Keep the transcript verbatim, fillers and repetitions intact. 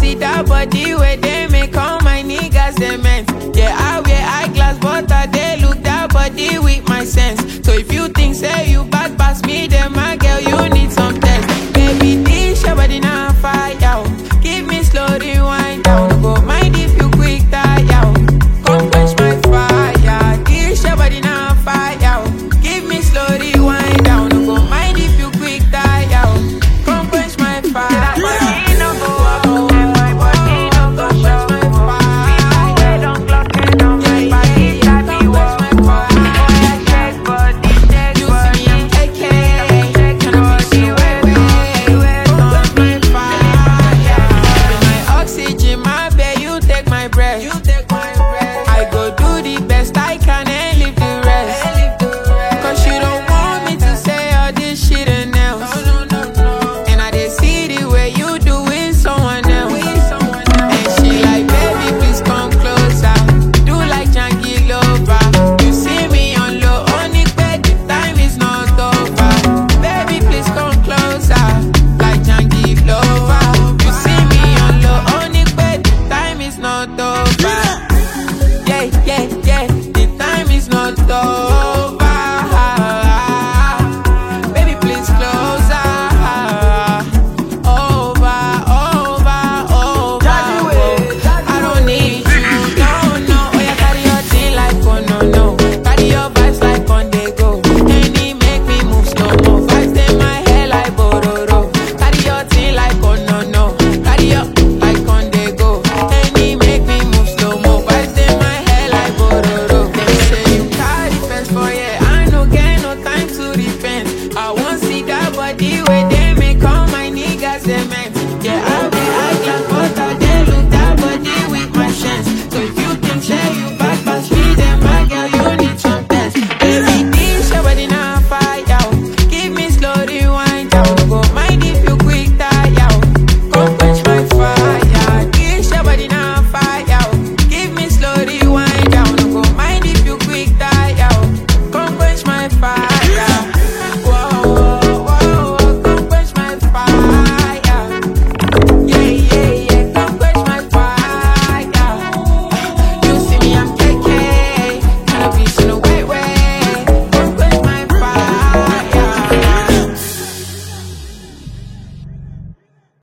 see that body where they make all my niggas cement. Yeah, I wear eyeglass, but I they look that body with my sense. So if you think say you bad pass me, then my girl, you need some test. Baby, this your body now fire. Give me slow rewind down. No go mind if you quick tire. Come quench my fire. This your body now fire. Give me slow rewind down. No go mind if you quick tire. Come quench my fire. I go do the best I can and leave the rest. Cause you don't want me to say all this shit and else. And I did see the way you do with someone else. And she like, baby, please come closer. Do like Janky Lover. You see me on low, only bed, the time is not over. Baby, please come closer. Like Janky Lover. You see me on low, only bed, the time is not over. Yeah, yeah, yeah, the time is not over.